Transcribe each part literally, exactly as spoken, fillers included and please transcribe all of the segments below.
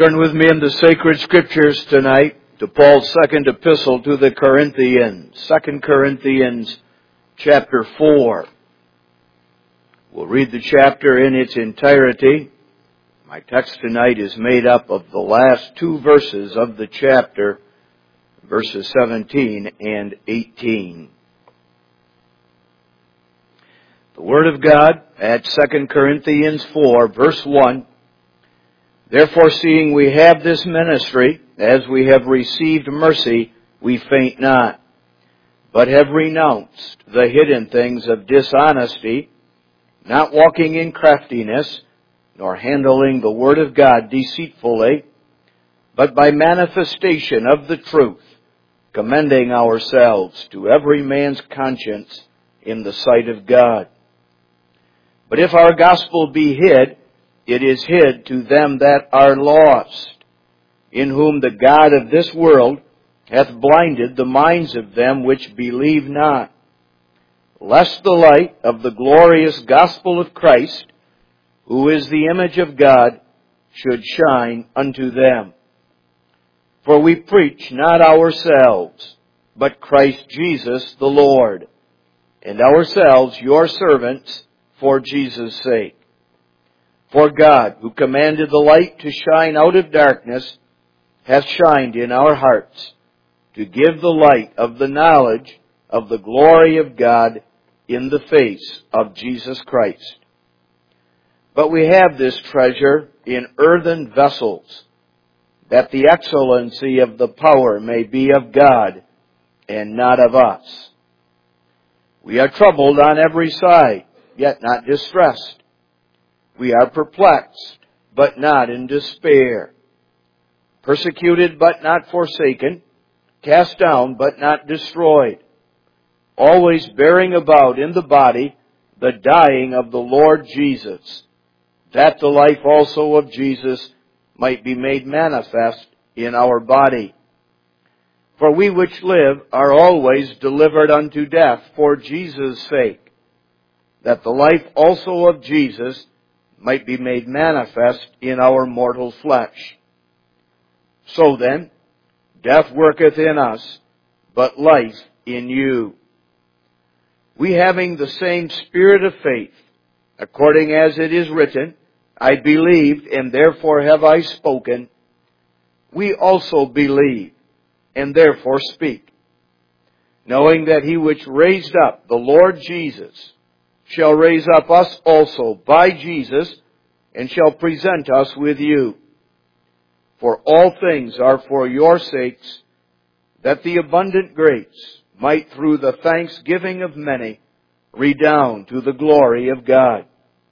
Turn with me in the sacred scriptures tonight to Paul's second epistle to the Corinthians, Second Corinthians chapter four. We'll read the chapter in its entirety. My text tonight is made up of the last two verses of the chapter, verses seventeen and eighteen. The Word of God at Second Corinthians four, verse one. Therefore, seeing we have this ministry, as we have received mercy, we faint not, but have renounced the hidden things of dishonesty, not walking in craftiness, nor handling the word of God deceitfully, but by manifestation of the truth, commending ourselves to every man's conscience in the sight of God. But if our gospel be hid, it is hid to them that are lost, in whom the God of this world hath blinded the minds of them which believe not, lest the light of the glorious gospel of Christ, who is the image of God, should shine unto them. For we preach not ourselves, but Christ Jesus the Lord, and ourselves your servants for Jesus' sake. For God, who commanded the light to shine out of darkness, hath shined in our hearts, to give the light of the knowledge of the glory of God in the face of Jesus Christ. But we have this treasure in earthen vessels, that the excellency of the power may be of God, and not of us. We are troubled on every side, yet not distressed. We are perplexed, but not in despair. Persecuted, but not forsaken. Cast down, but not destroyed. Always bearing about in the body the dying of the Lord Jesus, that the life also of Jesus might be made manifest in our body. For we which live are always delivered unto death for Jesus' sake, that the life also of Jesus might be made manifest in our mortal flesh. So then, death worketh in us, but life in you. We having the same spirit of faith, according as it is written, I believed, and therefore have I spoken. We also believe, and therefore speak, knowing that he which raised up the Lord Jesus shall raise up us also by Jesus, and shall present us with you. For all things are for your sakes, that the abundant grace might through the thanksgiving of many redound to the glory of God.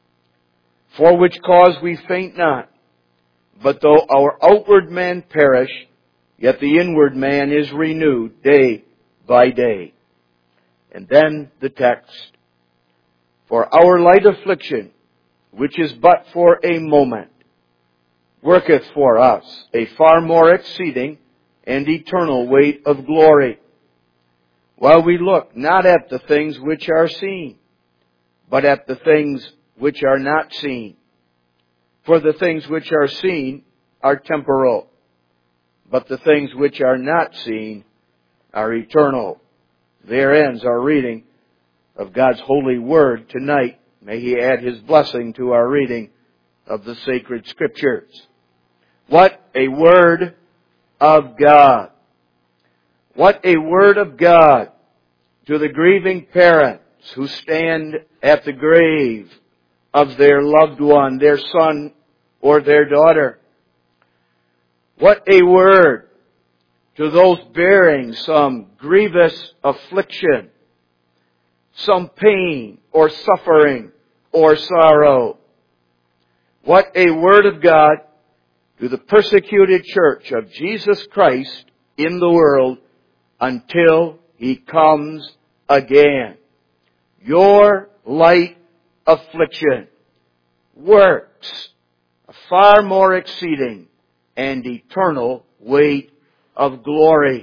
For which cause we faint not, but though our outward man perish, yet the inward man is renewed day by day. And then the text. For our light affliction, which is but for a moment, worketh for us a far more exceeding and eternal weight of glory, while we look not at the things which are seen, but at the things which are not seen. For the things which are seen are temporal, but the things which are not seen are eternal. There ends our reading of God's holy word tonight. May He add His blessing to our reading of the sacred scriptures. What a word of God! What a word of God to the grieving parents who stand at the grave of their loved one, their son or their daughter. What a word to those bearing some grievous affliction, some pain or suffering or sorrow. What a word of God to the persecuted church of Jesus Christ in the world until He comes again. Your light affliction works a far more exceeding and eternal weight of glory.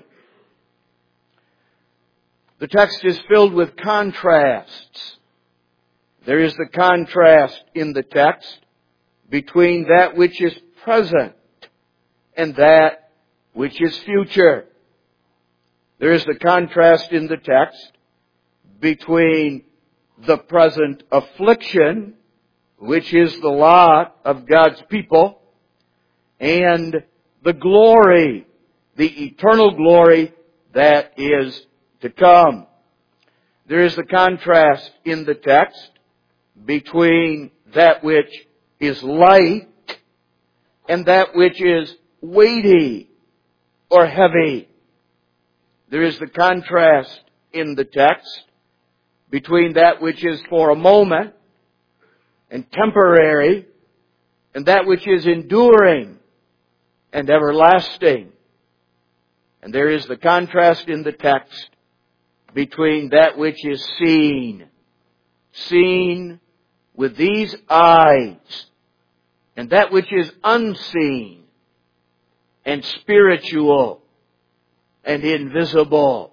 The text is filled with contrasts. There is the contrast in the text between that which is present and that which is future. There is the contrast in the text between the present affliction, which is the lot of God's people, and the glory, the eternal glory that is to come. There is the contrast in the text between that which is light and that which is weighty or heavy. There is the contrast in the text between that which is for a moment and temporary and that which is enduring and everlasting. And there is the contrast in the text between that which is seen, seen with these eyes, and that which is unseen and spiritual and invisible.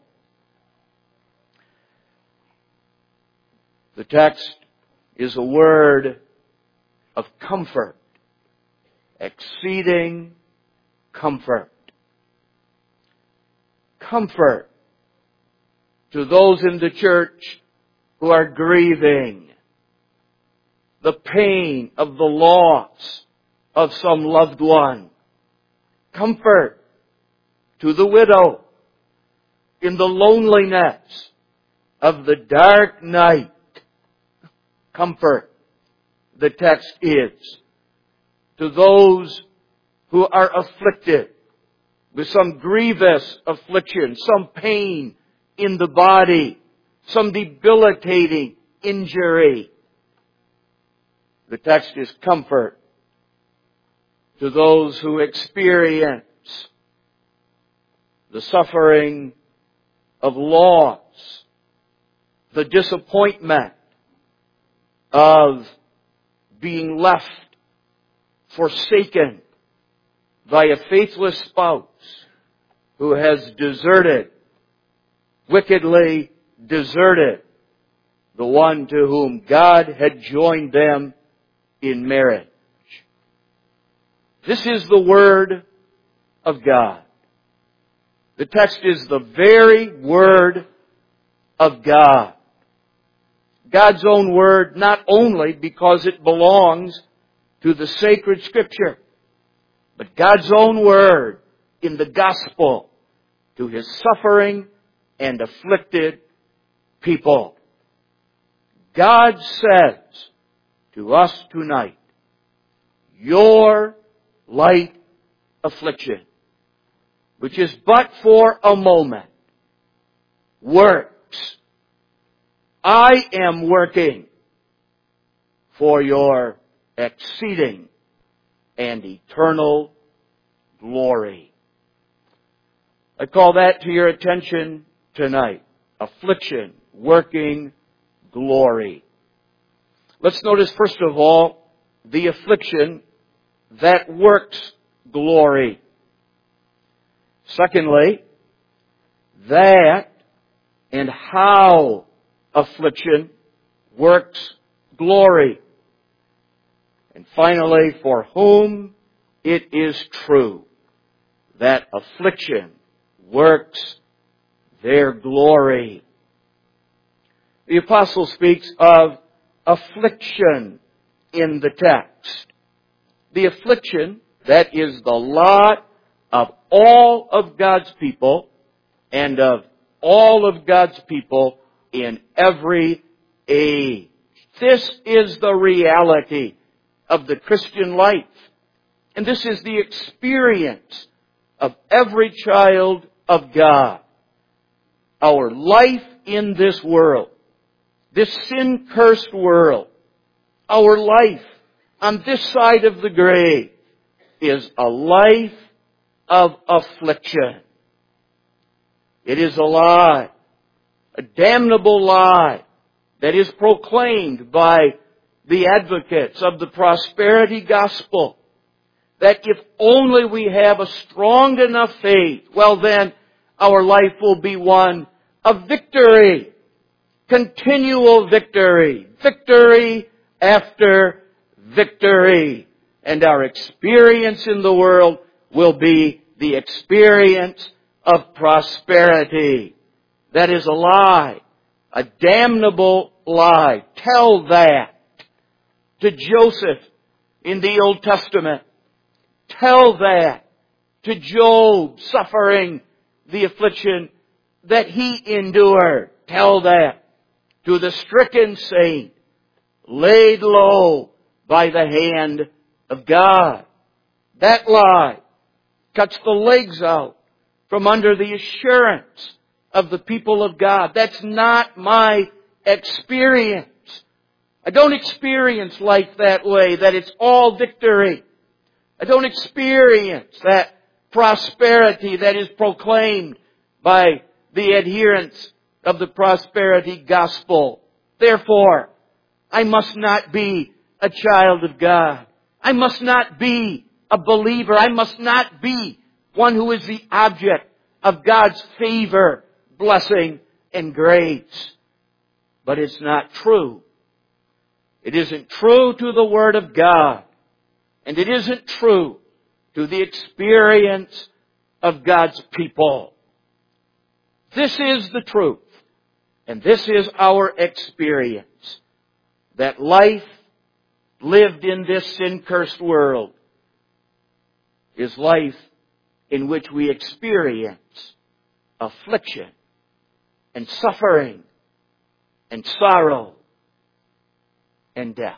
The text is a word of comfort, exceeding comfort. Comfort to those in the church who are grieving the pain of the loss of some loved one. Comfort to the widow in the loneliness of the dark night. Comfort, the text is, to those who are afflicted with some grievous affliction, some pain in the body, some debilitating injury. The text is comfort to those who experience the suffering of loss, the disappointment of being left, forsaken by a faithless spouse who has deserted, wickedly deserted the one to whom God had joined them in marriage. This is the Word of God. The text is the very Word of God. God's own Word, not only because it belongs to the sacred Scripture, but God's own Word in the Gospel to His suffering and afflicted people. God says to us tonight, your light affliction, which is but for a moment, works. I am working for your exceeding and eternal glory. I call that to your attention tonight. Affliction, working glory. Let's notice first of all the affliction that works glory. Secondly, that and how affliction works glory. And finally, for whom it is true that affliction works their glory. The apostle speaks of affliction in the text. The affliction that is the lot of all of God's people and of all of God's people in every age. This is the reality of the Christian life. And this is the experience of every child of God. Our life in this world, this sin-cursed world, our life on this side of the grave is a life of affliction. It is a lie, a damnable lie that is proclaimed by the advocates of the prosperity gospel, that if only we have a strong enough faith, well then our life will be one of victory, continual victory, victory after victory, and our experience in the world will be the experience of prosperity. That is a lie. A damnable lie. Tell that to Joseph in the Old Testament. Tell that to Job suffering the affliction that he endured. Tell that to the stricken saint laid low by the hand of God. That lie cuts the legs out from under the assurance of the people of God. That's not my experience. I don't experience life that way, that it's all victory. I don't experience that prosperity that is proclaimed by the adherents of the prosperity gospel. Therefore, I must not be a child of God. I must not be a believer. I must not be one who is the object of God's favor, blessing, and grace. But it's not true. It isn't true to the Word of God. And it isn't true to the experience of God's people. This is the truth. And this is our experience. That life lived in this sin-cursed world is life in which we experience affliction and suffering and sorrow and death.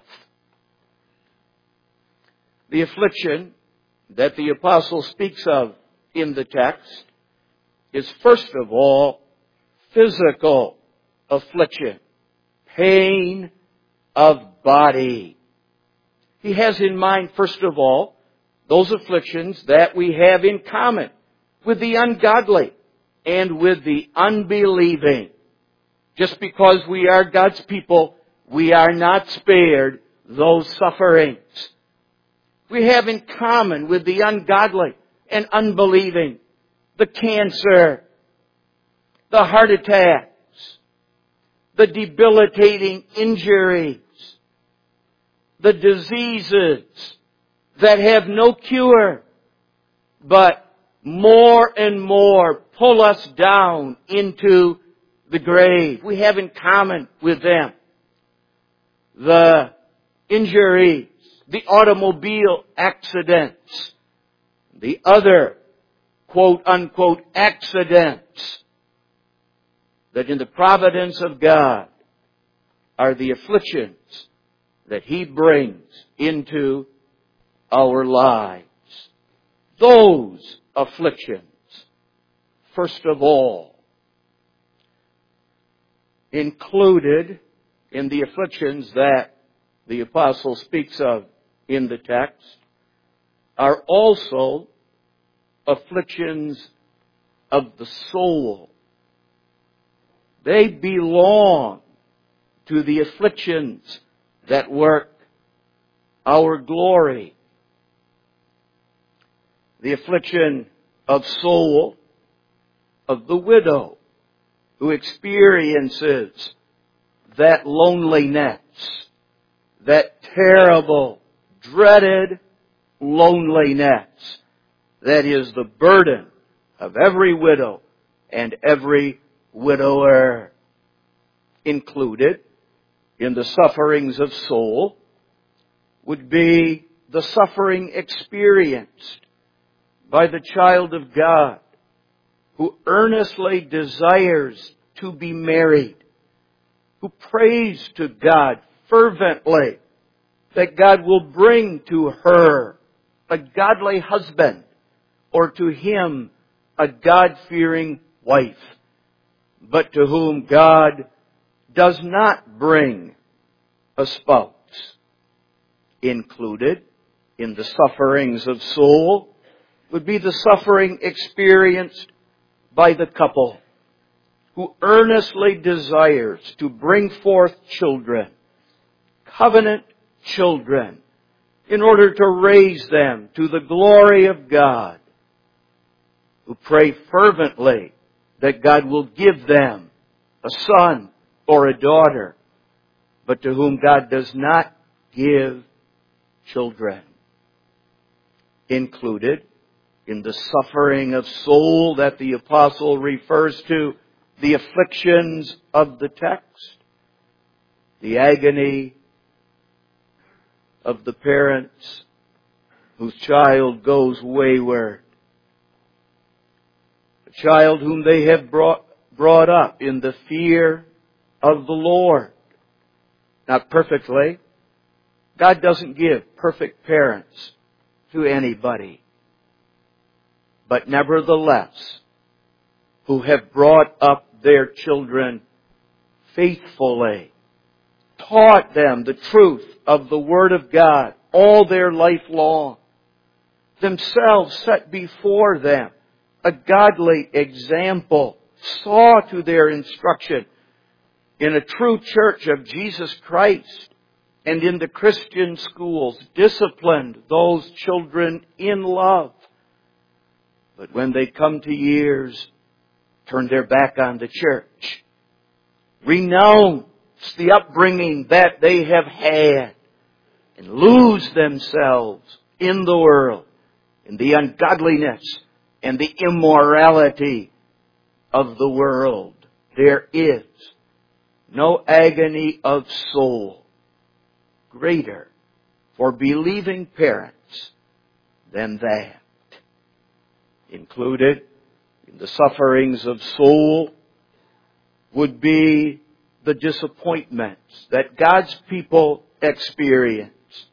The affliction that the apostle speaks of in the text is first of all physical affliction, pain of body. He has in mind, first of all, those afflictions that we have in common with the ungodly and with the unbelieving. Just because we are God's people, we are not spared those sufferings. We have in common with the ungodly and unbelieving the cancer, the heart attacks, the debilitating injuries, the diseases that have no cure, but more and more pull us down into the grave. We have in common with them the injuries, the automobile accidents, the other quote-unquote accidents that in the providence of God are the afflictions that He brings into our lives. Those afflictions, first of all, included in the afflictions that the apostle speaks of in the text, are also afflictions of the soul. They belong to the afflictions that work our glory. The affliction of soul of the widow who experiences that loneliness, that terrible, dreaded loneliness that is the burden of every widow and every widower. Included in the sufferings of soul would be the suffering experienced by the child of God who earnestly desires to be married, who prays to God fervently that God will bring to her a godly husband or to him a God-fearing wife, but to whom God does not bring a spouse. Included in the sufferings of soul would be the suffering experienced by the couple who earnestly desires to bring forth children, covenant children, in order to raise them to the glory of God, who pray fervently that God will give them a son or a daughter, but to whom God does not give children. Included in the suffering of soul that the apostle refers to, the afflictions of the text, the agony of the parents whose child goes wayward, a child whom they have brought, brought up in the fear of the Lord. Not perfectly. God doesn't give perfect parents to anybody. But nevertheless, who have brought up their children faithfully, taught them the truth of the Word of God all their life long, themselves set before them a godly example, saw to their instruction in a true church of Jesus Christ and in the Christian schools, disciplined those children in love. But when they come to years, turn their back on the church, renounce the upbringing that they have had, and lose themselves in the world, in the ungodliness and the immorality of the world. There is no agony of soul greater for believing parents than that. Included in the sufferings of soul would be the disappointments that God's people experience.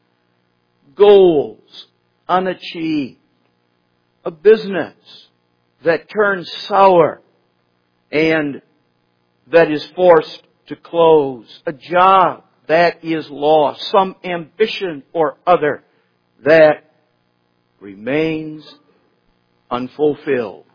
Goals unachieved. A business that turns sour and that is forced to close. A job that is lost. Some ambition or other that remains unfulfilled.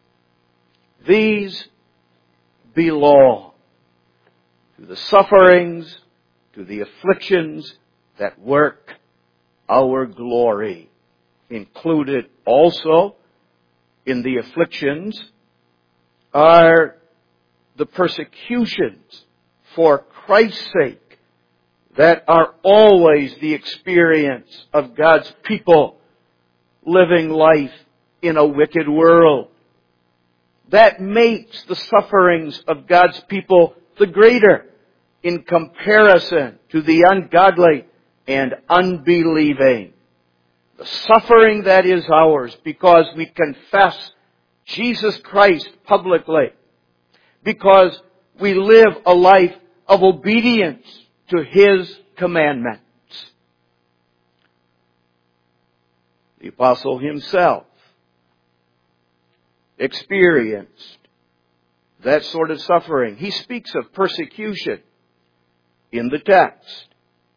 These belong to the sufferings, to the afflictions that work our glory. Included also in the afflictions are the persecutions for Christ's sake that are always the experience of God's people living life in a wicked world. That makes the sufferings of God's people the greater in comparison to the ungodly and unbelieving. The suffering that is ours because we confess Jesus Christ publicly, because we live a life of obedience to His commandments. The apostle himself experienced that sort of suffering. He speaks of persecution in the text.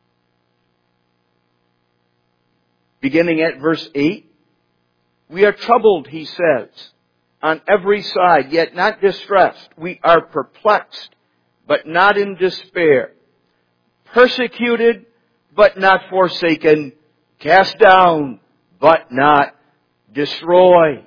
Beginning at verse eight, we are troubled, he says, on every side, yet not distressed. We are perplexed, but not in despair. Persecuted, but not forsaken. Cast down, but not destroyed.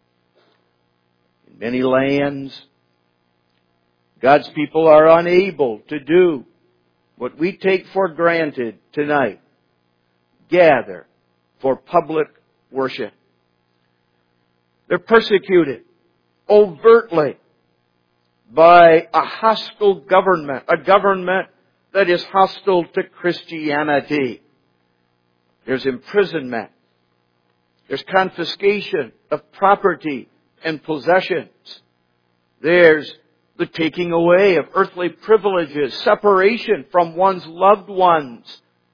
In many lands, God's people are unable to do what we take for granted tonight. Gather for public worship. They're persecuted overtly by a hostile government, a government that is hostile to Christianity. There's imprisonment. There's confiscation of property and possessions. There's the taking away of earthly privileges, separation from one's loved ones.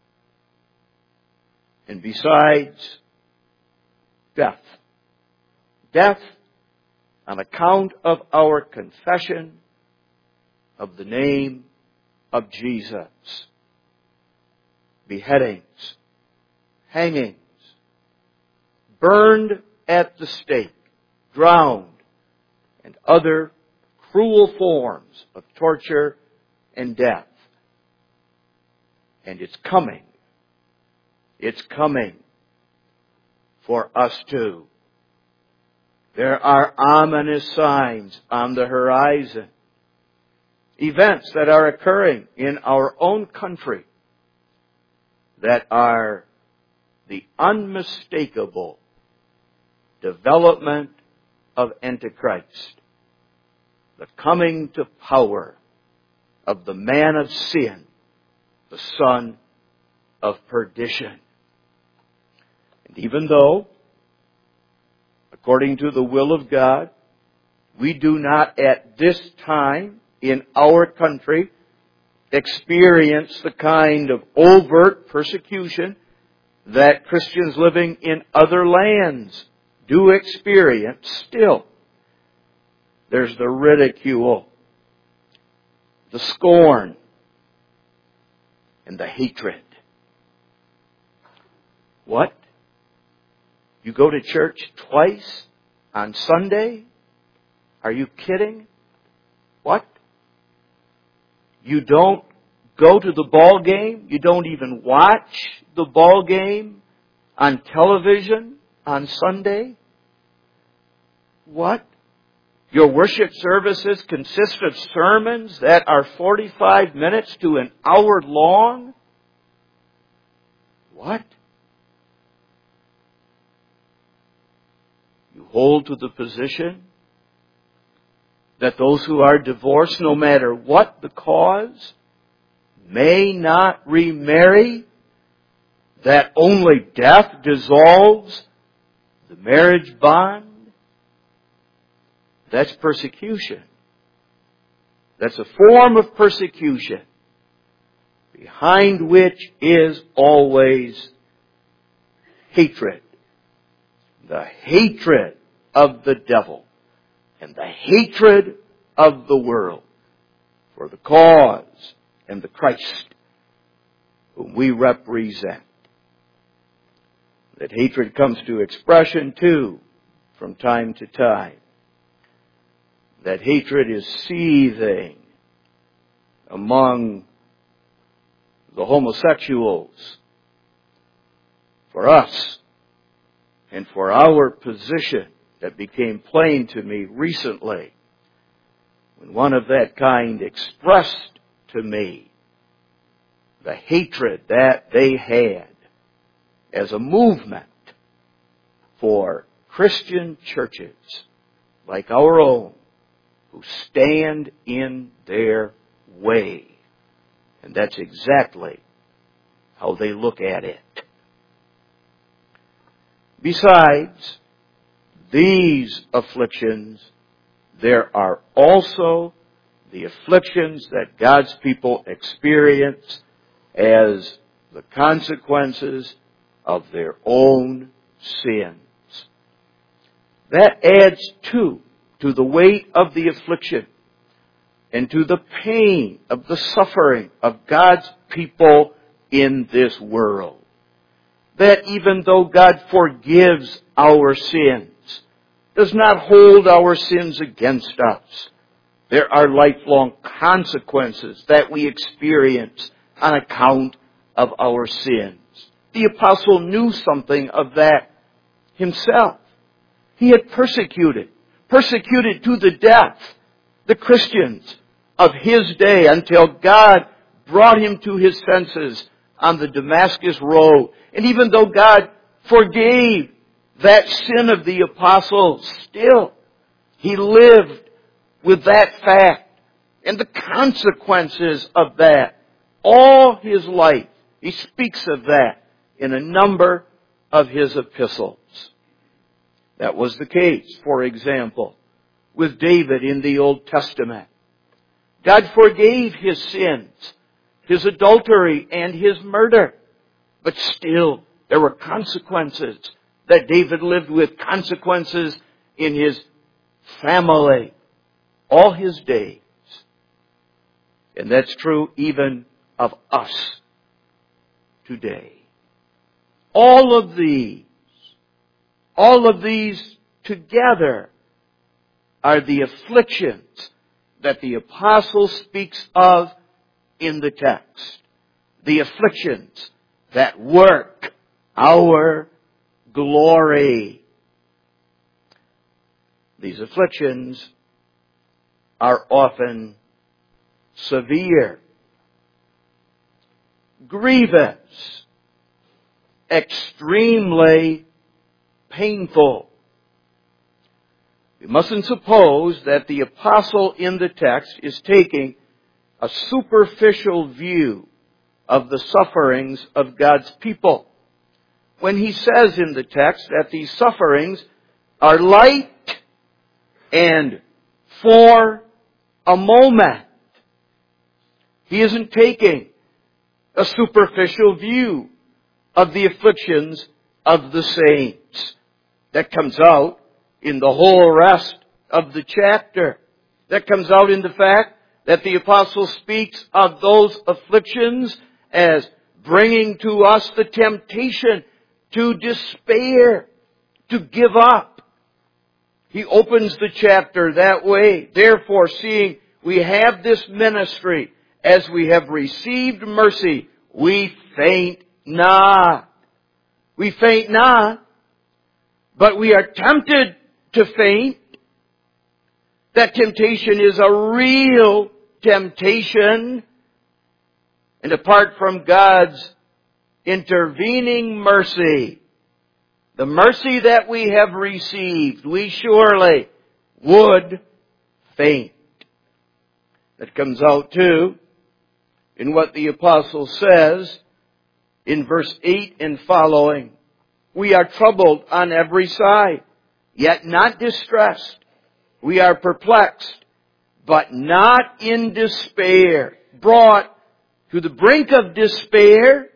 And besides, death. Death on account of our confession of the name of Jesus. Beheadings, hangings, burned at the stake, drowned, and other cruel forms of torture and death. And it's coming. It's coming for us too. There are ominous signs on the horizon. Events that are occurring in our own country that are the unmistakable development of Antichrist, the coming to power of the man of sin, the son of perdition. And even though, according to the will of God, we do not at this time in our country experience the kind of overt persecution that Christians living in other lands do experience, still, there's the ridicule, the scorn, and the hatred. What? You go to church twice on Sunday? Are you kidding? What? You don't go to the ball game? You don't even watch the ball game on television on Sunday? What? Your worship services consist of sermons that are forty-five minutes to an hour long? What? You hold to the position that those who are divorced, no matter what the cause, may not remarry, that only death dissolves the marriage bond? That's persecution. That's a form of persecution behind which is always hatred. The hatred of the devil and the hatred of the world for the cause and the Christ whom we represent. That hatred comes to expression too from time to time. That hatred is seething among the homosexuals for us and for our position that became plain to me recently when one of that kind expressed to me the hatred that they had as a movement for Christian churches like our own who stand in their way. And that's exactly how they look at it. Besides these afflictions, there are also the afflictions that God's people experience as the consequences of their own sins. That adds too to the weight of the affliction and to the pain of the suffering of God's people in this world. That even though God forgives our sins, does not hold our sins against us, there are lifelong consequences that we experience on account of our sins. The apostle knew something of that himself. He had persecuted, persecuted to the death, the Christians of his day until God brought him to his senses on the Damascus road. And even though God forgave that sin of the apostles, still he lived with that fact and the consequences of that all his life. He speaks of that in a number of his epistles. That was the case, for example, with David in the Old Testament. God forgave his sins, his adultery and his murder. But still, there were consequences that David lived with, consequences in his family, all his days. And that's true even of us today. All of these, all of these together are the afflictions that the apostle speaks of in the text. The afflictions that work our glory. These afflictions are often severe, grievous, extremely painful, We mustn't suppose that the apostle in the text is taking a superficial view of the sufferings of God's people when he says in the text that these sufferings are light and for a moment. He isn't taking a superficial view of the afflictions of the saints. That comes out in the whole rest of the chapter. That comes out in the fact that the apostle speaks of those afflictions as bringing to us the temptation to despair, to give up. He opens the chapter that way. Therefore, seeing we have this ministry, as we have received mercy, we faint not. We faint not, but we are tempted to faint. That temptation is a real temptation. And apart from God's intervening mercy, the mercy that we have received, we surely would faint. That comes out too in what the apostle says in verse eight and following. We are troubled on every side, yet not distressed. We are perplexed, but not in despair. Brought to the brink of despair,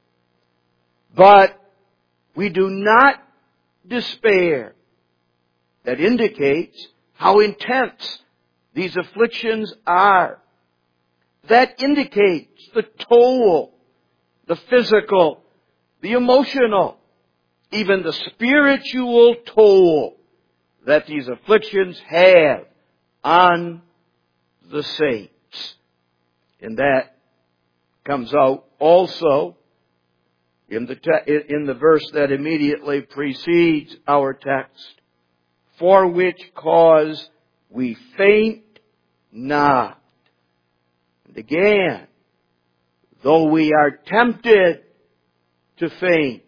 but we do not despair. That indicates how intense these afflictions are. That indicates the toll, the physical, the emotional, even the spiritual toll that these afflictions have on the saints. And that comes out also in the te- in the verse that immediately precedes our text. For which cause we faint not. And again, though we are tempted to faint,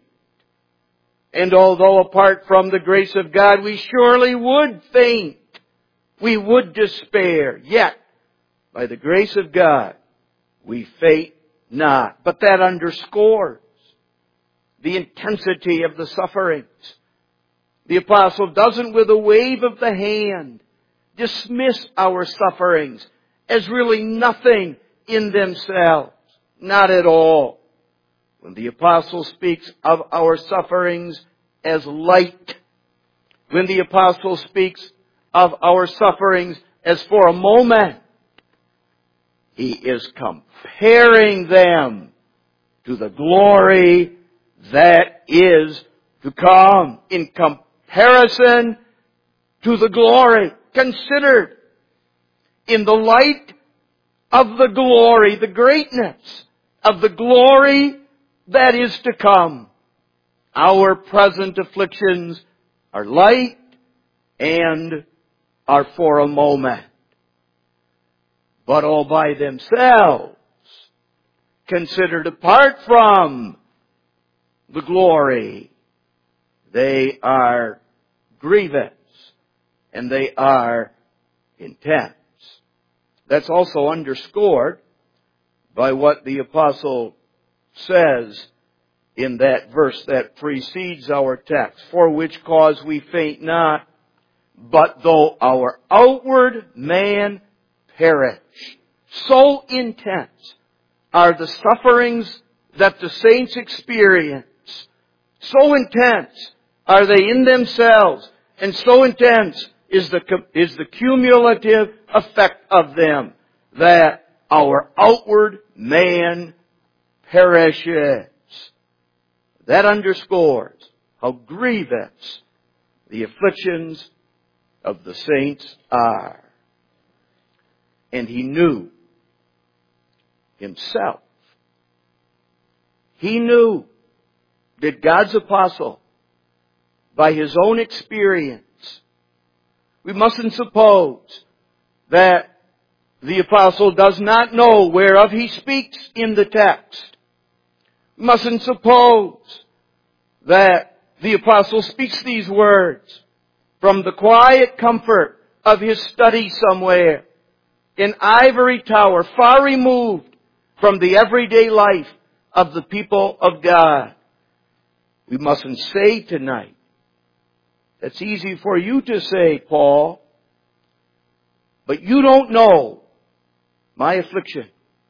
and although apart from the grace of God we surely would faint, we would despair, yet by the grace of God we faint not. But that underscores the intensity of the sufferings. The apostle doesn't, with a wave of the hand, dismiss our sufferings as really nothing in themselves. Not at all. When the apostle speaks of our sufferings as light, when the apostle speaks of our sufferings as for a moment, he is comparing them to the glory that is to come. In comparison to the glory considered in the light of the glory, the greatness of the glory that is to come. Our present afflictions are light and are for a moment. But all by themselves, considered apart from the glory, they are grievous and they are intense. That's also underscored by what the apostle says in that verse that precedes our text. For which cause we faint not, but though our outward man perish. So intense are the sufferings that the saints experience. So intense are they in themselves, and so intense is the, is the cumulative effect of them, that our outward man perishes. That underscores how grievous the afflictions of the saints are. And he knew himself. He knew that God's apostle, by his own experience, we mustn't suppose that the apostle does not know whereof he speaks in the text. We mustn't suppose that the apostle speaks these words from the quiet comfort of his study somewhere, in ivory tower, far removed from the everyday life of the people of God. We mustn't say tonight, that's easy for you to say, Paul, but you don't know my affliction.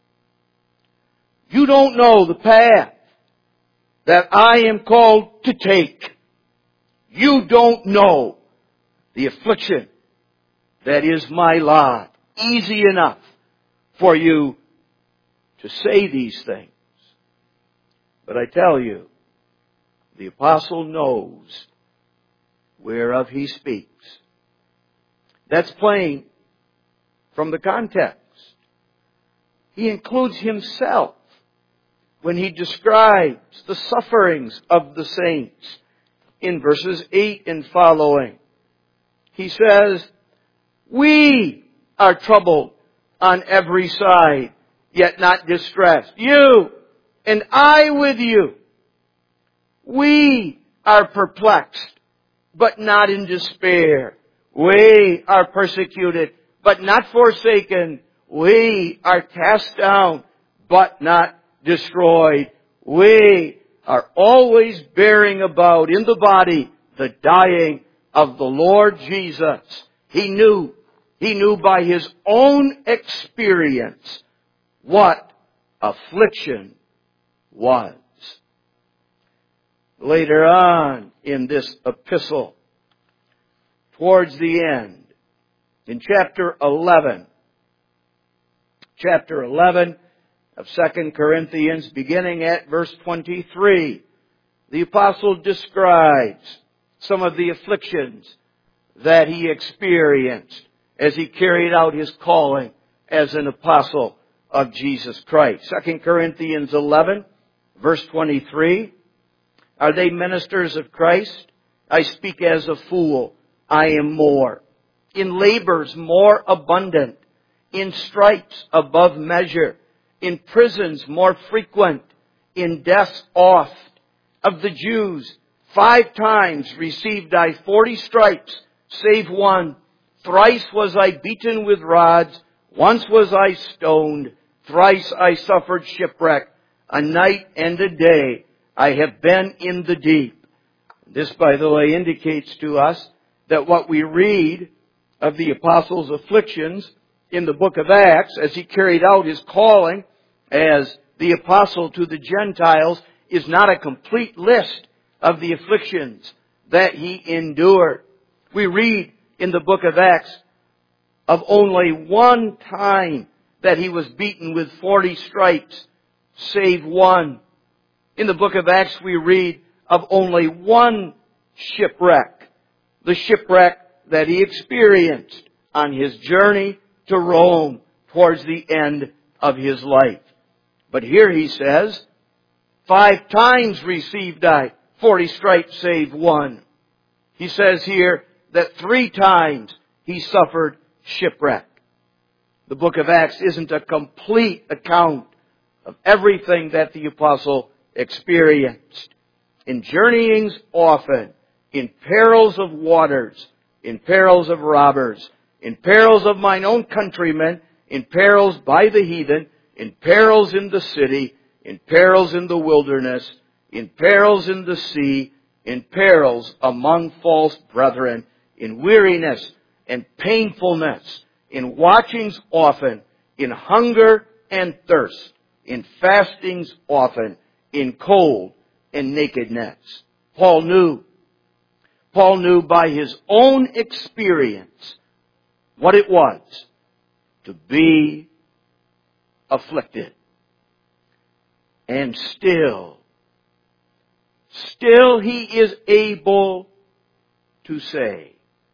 You don't know the path that I am called to take. You don't know the affliction that is my lot. Easy enough for you to say these things. But I tell you, the apostle knows whereof he speaks. That's plain from the context. He includes himself when he describes the sufferings of the saints in verses eight and following. He says, we are troubled on every side, yet not distressed. You and I with you. We are perplexed, but not in despair. We are persecuted, but not forsaken. We are cast down, but not destroyed. We are always bearing about in the body the dying of the Lord Jesus. He knew, he knew by his own experience what affliction was. Later on in this epistle, towards the end, in chapter eleven, chapter eleven of Second Corinthians, beginning at verse twenty-three, the apostle describes some of the afflictions that he experienced as he carried out his calling as an apostle of Jesus Christ. Second Corinthians eleven, verse twenty-three, are they ministers of Christ? I speak as a fool. I am more. In labors more abundant. In stripes above measure. In prisons more frequent. In deaths oft. Of the Jews, five times received I forty stripes, save one. Thrice was I beaten with rods. Once was I stoned. Thrice I suffered shipwreck. A night and a day I have been in the deep. This, by the way, indicates to us that what we read of the apostle's afflictions in the book of Acts, as he carried out his calling as the apostle to the Gentiles, is not a complete list of the afflictions that he endured. We read in the book of Acts of only one time that he was beaten with forty stripes, save one. In the book of Acts we read of only one shipwreck, the shipwreck that he experienced on his journey to Rome towards the end of his life. But here he says, five times received I forty stripes save one. He says here that three times he suffered shipwreck. The book of Acts isn't a complete account of everything that the apostle experienced. In journeyings often, in perils of waters, in perils of robbers, in perils of mine own countrymen, in perils by the heathen, in perils in the city, in perils in the wilderness, in perils in the sea, in perils among false brethren, in weariness and painfulness, in watchings often, in hunger and thirst, in fastings often, in cold and nakedness. Paul knew, Paul knew by his own experience what it was to be afflicted. And still, still he is able to say,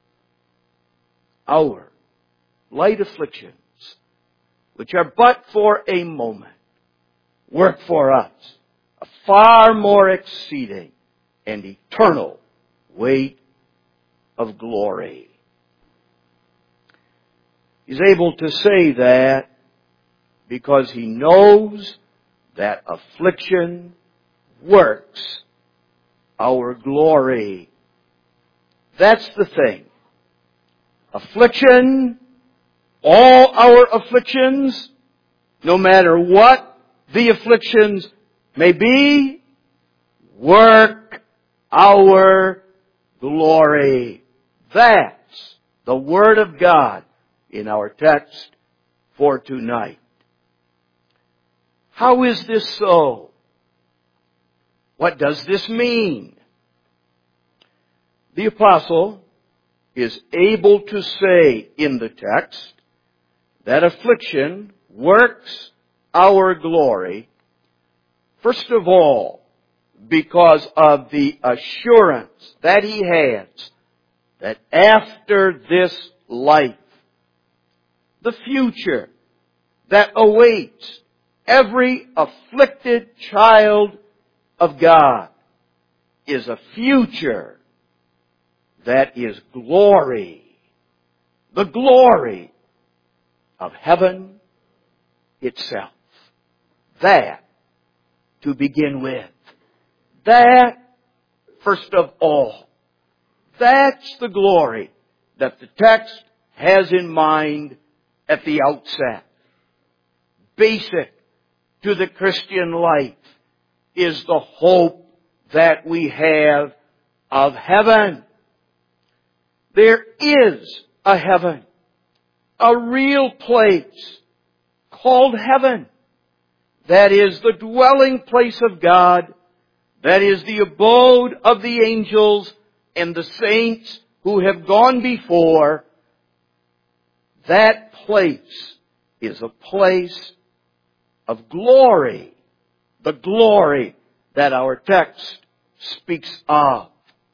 our light afflictions, which are but for a moment, work for us a far more exceeding and eternal weight of glory. He's able to say that because he knows that affliction works our glory. That's the thing. Affliction, all our afflictions, no matter what the afflictions may be, work our glory. That's the Word of God in our text for tonight. How is this so? What does this mean? The apostle is able to say in the text that affliction works our glory, first of all, because of the assurance that he has that after this life, the future that awaits every afflicted child of God is a future that is glory. The glory of heaven itself. That, to begin with. That, first of all. That's the glory that the text has in mind at the outset. Basic to the Christian life is the hope that we have of heaven. There is a heaven, a real place called heaven. That is the dwelling place of God. That is the abode of the angels and the saints who have gone before. That place is a place of glory. The glory that our text speaks of.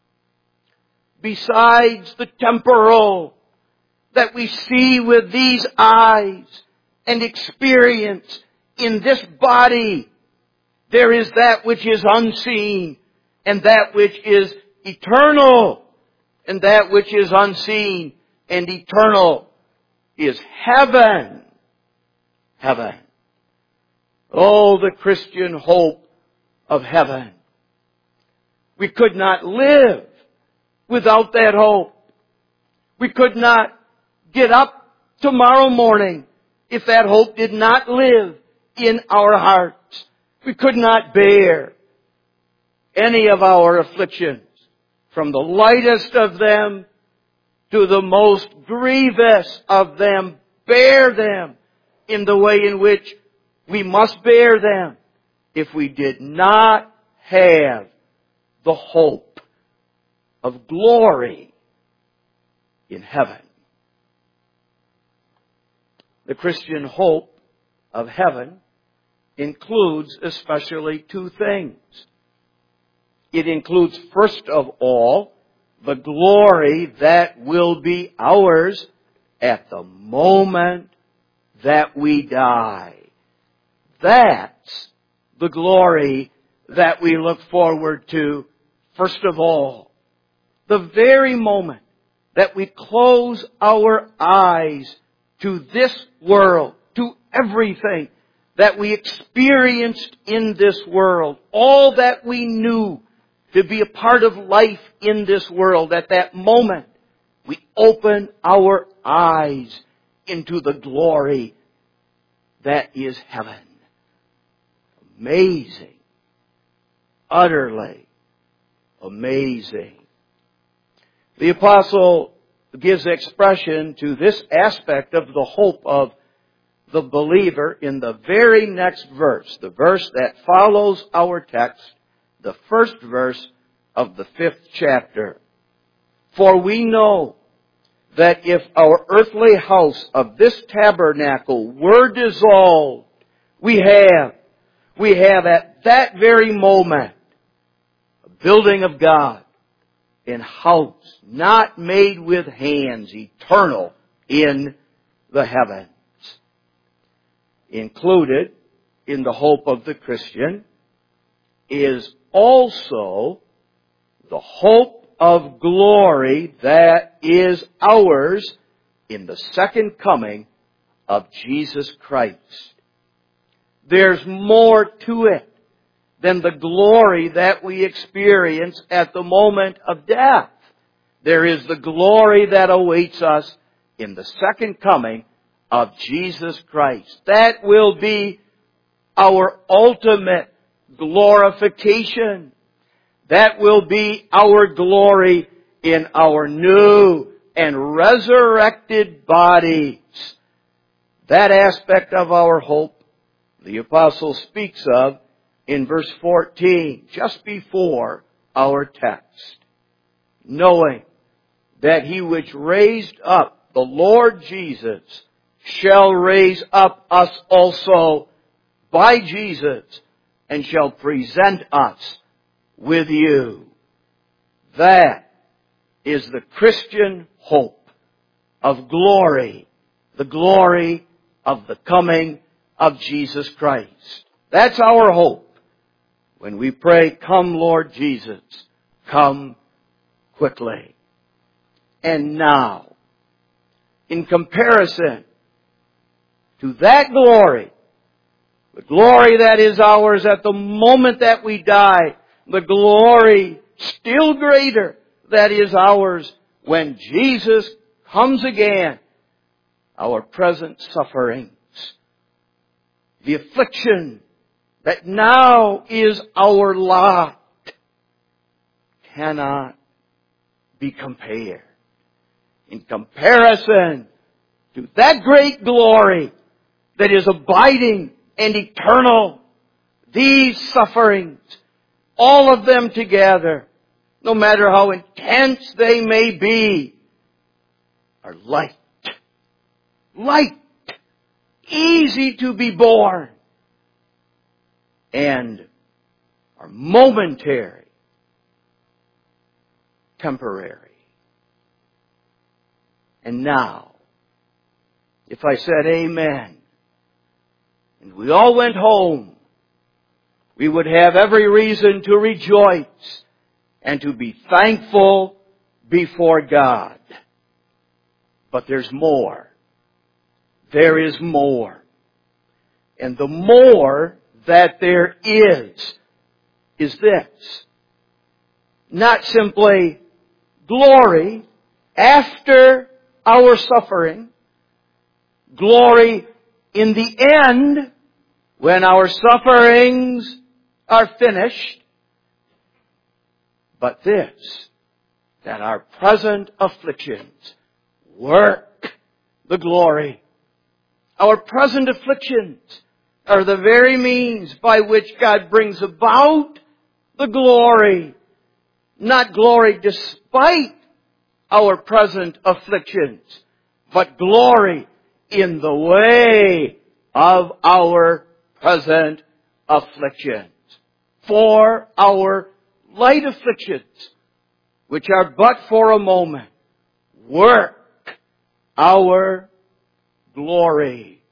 Besides the temporal that we see with these eyes and experience in this body, there is that which is unseen and that which is eternal. And that which is unseen and eternal is heaven. Heaven. Oh, the Christian hope of heaven. We could not live without that hope. We could not get up tomorrow morning if that hope did not live in our hearts. We could not bear any of our afflictions, from the lightest of them to the most grievous of them, bear them in the way in which we must bear them if we did not have the hope of glory in heaven. The Christian hope of heaven includes especially two things. It includes, first of all, the glory that will be ours at the moment that we die. That's the glory that we look forward to, first of all. The very moment that we close our eyes to this world, to everything that we experienced in this world, all that we knew to be a part of life in this world, at that moment, we open our eyes into the glory that is heaven. Amazing. Utterly amazing. The apostle gives expression to this aspect of the hope of the believer in the very next verse, the verse that follows our text, the first verse of the fifth chapter. For we know that if our earthly house of this tabernacle were dissolved, we have, we have at that very moment a building of God, in house not made with hands, eternal in the heavens. Included in the hope of the Christian is also the hope of glory that is ours in the second coming of Jesus Christ. There's more to it than the glory that we experience at the moment of death. there is the glory that awaits us in the second coming of Jesus Christ. That will be our ultimate glorification. That will be our glory in our new and resurrected bodies. That aspect of our hope, the apostle speaks of in verse fourteen, just before our text. Knowing that He which raised up the Lord Jesus shall raise up us also by Jesus and shall present us with you. That is the Christian hope of glory, the glory of the coming of Jesus Christ. That's our hope when we pray, "Come, Lord Jesus, come quickly." And now, in comparison to that glory, the glory that is ours at the moment that we die, the glory still greater that is ours when Jesus comes again, our present sufferings, the affliction that now is our lot, cannot be compared. In comparison to that great glory that is abiding and eternal, these sufferings, all of them together, no matter how intense they may be, are light. Light. Easy to be borne. And are momentary. Temporary. And now, if I said amen, and we all went home, we would have every reason to rejoice and to be thankful before God. But there's more. There is more. And the more that there is, is this. Not simply glory after our suffering, glory in the end when our sufferings are finished, but this, that our present afflictions work the glory. Our present afflictions are the very means by which God brings about the glory. Not glory despite our present afflictions, but glory in the way of our present afflictions. For our light afflictions, which are but for a moment, work our glory.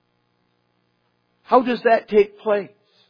How does that take place?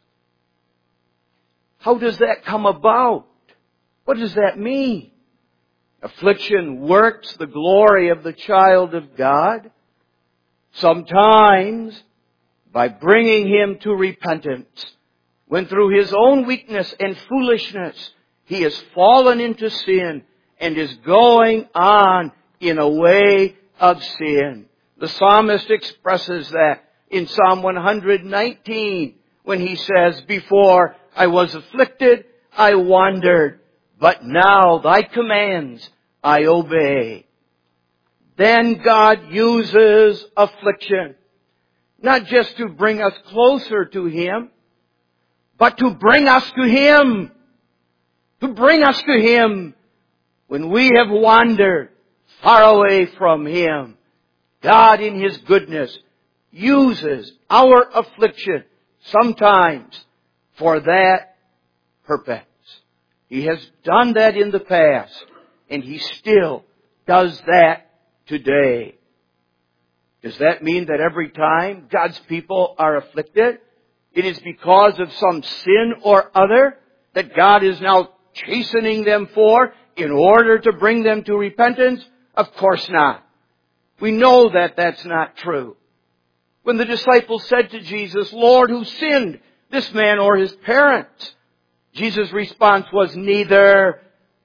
How does that come about? What does that mean? Affliction works the glory of the child of God, sometimes by bringing him to repentance, when through his own weakness and foolishness he has fallen into sin and is going on in a way of sin. The psalmist expresses that in Psalm one nineteen when he says, "Before I was afflicted, I wandered, but now thy commands I obey." Then God uses affliction, not just to bring us closer to Him, but to bring us to Him. To bring us to Him when we have wandered far away from Him. God in His goodness uses our affliction sometimes for that purpose. He has done that in the past, and He still does that today. Does that mean that every time God's people are afflicted, it is because of some sin or other that God is now chastening them for in order to bring them to repentance? Of course not. We know that that's not true. When the disciples said to Jesus, "Lord, who sinned, this man or his parents?" Jesus' response was, "Neither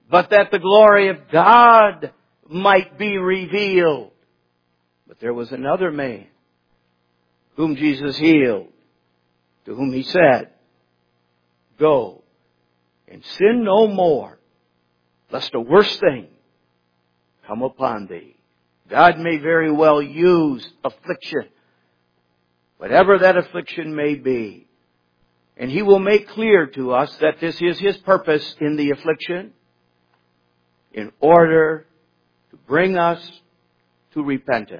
but that the glory of God might be revealed. But there was another man whom Jesus healed, to whom He said, go and sin no more, lest a worse thing come upon thee. God may very well use affliction, whatever that affliction may be. And He will make clear to us that this is His purpose in the affliction, in order to bring us to repentance.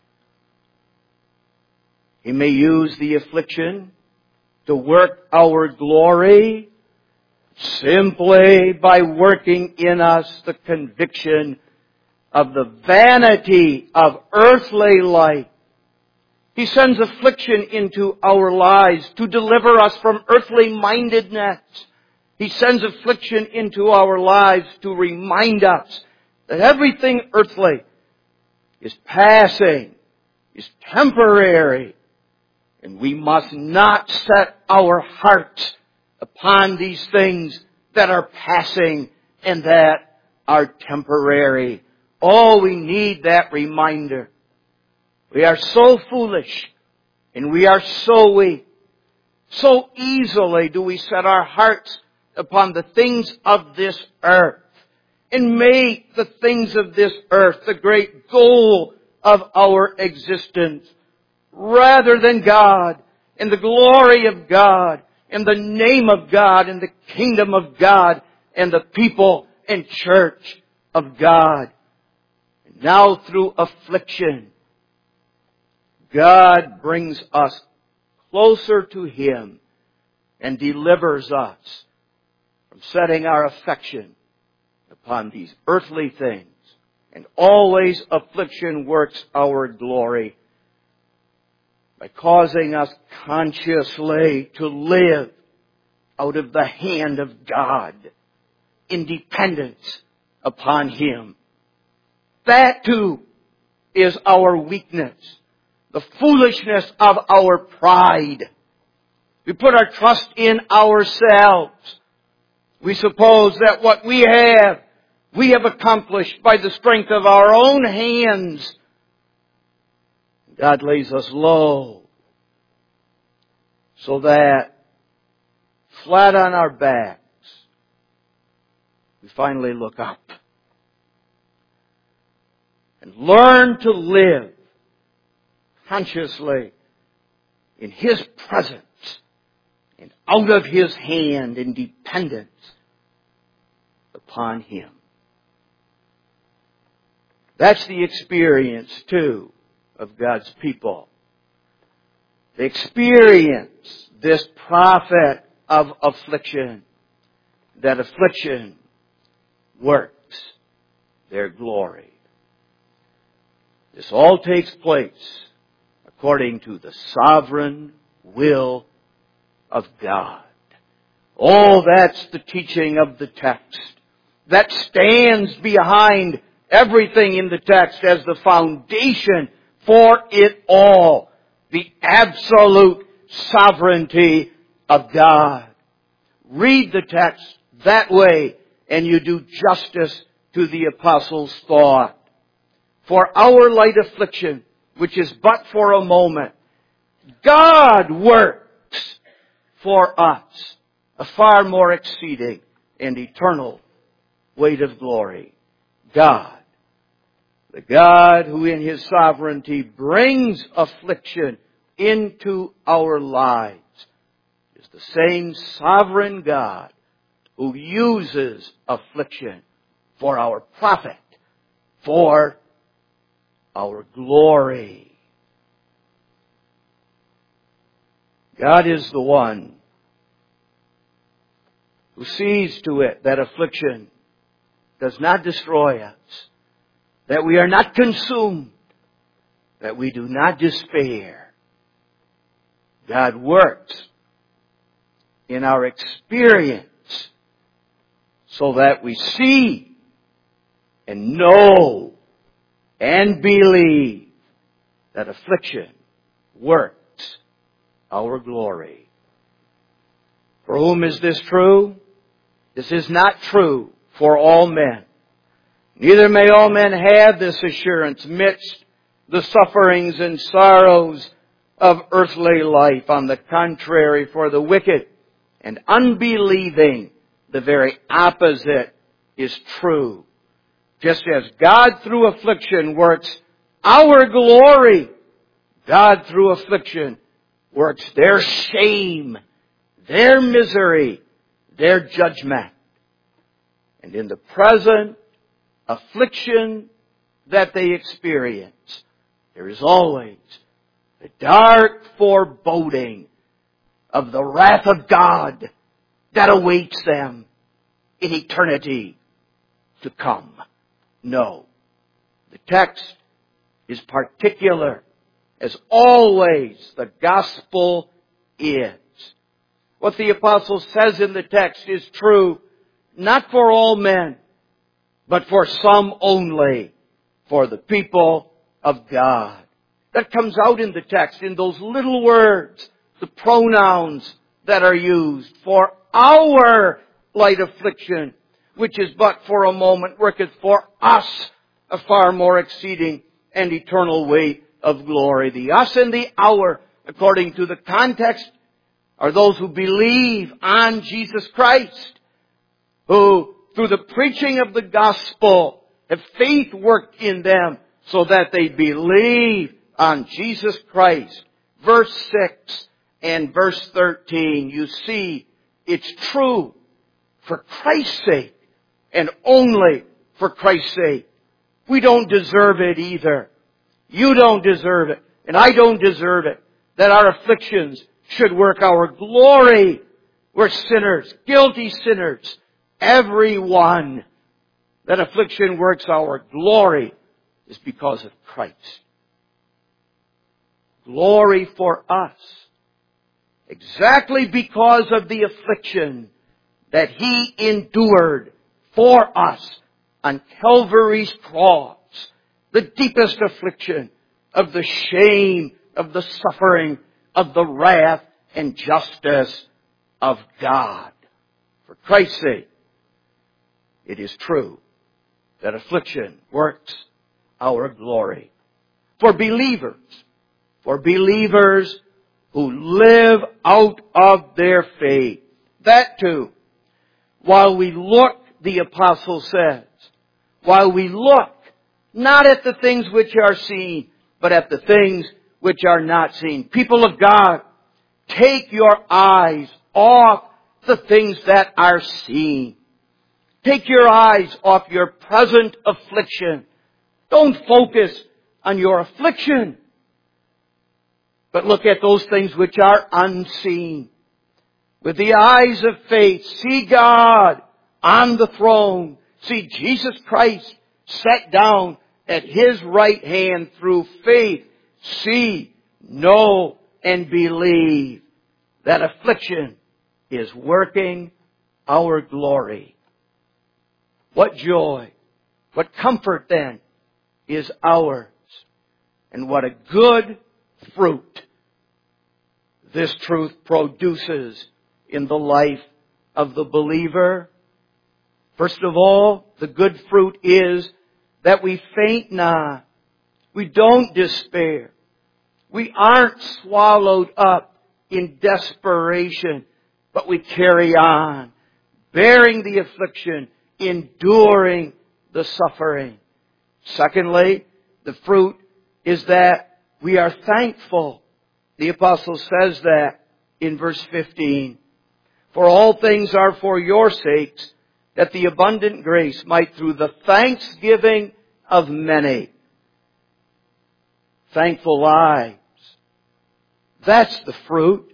He may use the affliction to work our glory simply by working in us the conviction of the vanity of earthly life. He sends affliction into our lives to deliver us from earthly mindedness. He sends affliction into our lives to remind us that everything earthly is passing, is temporary, and we must not set our hearts upon these things that are passing and that are temporary. Oh, we need that reminder. We are so foolish and we are so weak. So easily do we set our hearts upon the things of this earth and make the things of this earth the great goal of our existence, rather than God and the glory of God and the name of God and the kingdom of God and the people and church of God. And now through affliction, God brings us closer to Him and delivers us from setting our affection upon these earthly things. And always affliction works our glory by causing us consciously to live out of the hand of God in dependence upon Him. That too is our weakness, the foolishness of our pride. We put our trust in ourselves. We suppose that what we have, we have accomplished by the strength of our own hands. God lays us low so that flat on our backs, we finally look up and learn to live consciously in His presence and out of His hand in dependence upon Him. That's the experience, too, of God's people. They experience this prophet of affliction, that affliction works their glory. This all takes place according to the sovereign will of God. Oh, that's the teaching of the text. That stands behind everything in the text as the foundation for it all. The absolute sovereignty of God. Read the text that way and you do justice to the apostle's thought. For our light affliction, which is but for a moment, God works for us a far more exceeding and eternal weight of glory. God, the God who in His sovereignty brings affliction into our lives, is the same sovereign God who uses affliction for our profit, for our glory. God is the one who sees to it that affliction does not destroy us, that we are not consumed, that we do not despair. God works in our experience so that we see and know and believe that affliction works our glory. For whom is this true? This is not true for all men. Neither may all men have this assurance midst the sufferings and sorrows of earthly life. On the contrary, for the wicked and unbelieving, the very opposite is true. Just as God through affliction works our glory, God through affliction works their shame, their misery, their judgment. And in the present affliction that they experience, there is always the dark foreboding of the wrath of God that awaits them in eternity to come. No. The text is particular, as always the gospel is. What the apostle says in the text is true, not for all men, but for some only, for the people of God. That comes out in the text, in those little words, the pronouns that are used. For our light affliction, which is but for a moment, worketh for us a far more exceeding and eternal weight of glory. The us and the our, according to the context, are those who believe on Jesus Christ, who, through the preaching of the gospel, have faith worked in them so that they believe on Jesus Christ. Verse six and verse thirteen, you see, it's true for Christ's sake and only for Christ's sake. We don't deserve it either. You don't deserve it, and I don't deserve it, that our afflictions should work our glory. We're sinners, guilty sinners, every one. That affliction works our glory is because of Christ. Glory for us. Exactly because of the affliction that He endured for us on Calvary's cross. The deepest affliction of the shame, of the suffering, of the wrath and justice of God. For Christ's sake, it is true that affliction works our glory. For believers, for believers who live out of their faith, that too, while we look, the apostle says, while we look not at the things which are seen, but at the things which are not seen. People of God, take your eyes off the things that are seen. Take your eyes off your present affliction. Don't focus on your affliction, but look at those things which are unseen. With the eyes of faith, see God on the throne. See Jesus Christ set down at His right hand through faith. See, know, and believe that affliction is working our glory. What joy, what comfort then is ours, and what a good fruit this truth produces in the life of the believer. First of all, the good fruit is that we faint not. We don't despair. We aren't swallowed up in desperation, but we carry on, bearing the affliction, enduring the suffering. Secondly, the fruit is that we are thankful. The apostle says that in verse fifteen. For all things are for your sakes, that the abundant grace might through the thanksgiving of many. Thankful lives. That's the fruit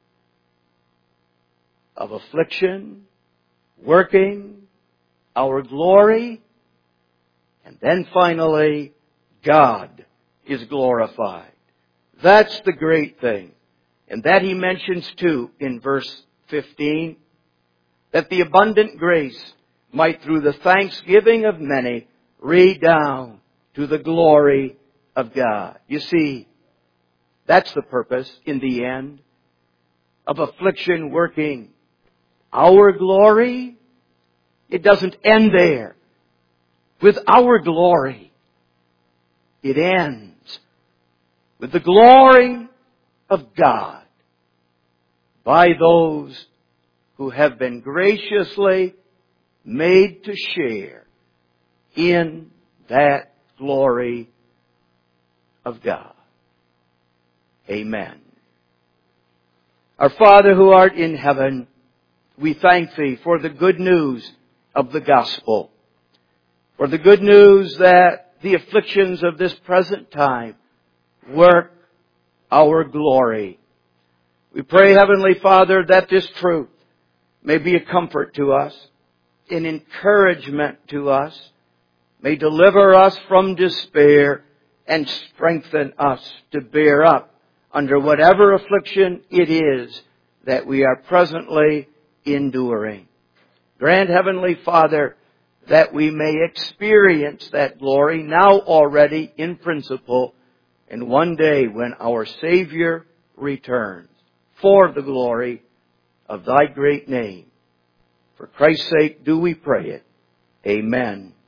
of affliction, working our glory, and then finally, God is glorified. That's the great thing. And that he mentions too in verse fifteen, that the abundant grace might through the thanksgiving of many redound to the glory of God. You see, that's the purpose in the end of affliction working our glory. it doesn't end there with our glory. It ends with the glory of God by those who have been graciously made to share in that glory of God. Amen. Our Father who art in heaven, we thank Thee for the good news of the gospel, for the good news that the afflictions of this present time work our glory. We pray, Heavenly Father, that this truth may be a comfort to us, an encouragement to us, may deliver us from despair and strengthen us to bear up under whatever affliction it is that we are presently enduring. Grant, Heavenly Father, that we may experience that glory now already in principle, and one day when our Savior returns, for the glory of Thy great name. For Christ's sake do we pray it. Amen.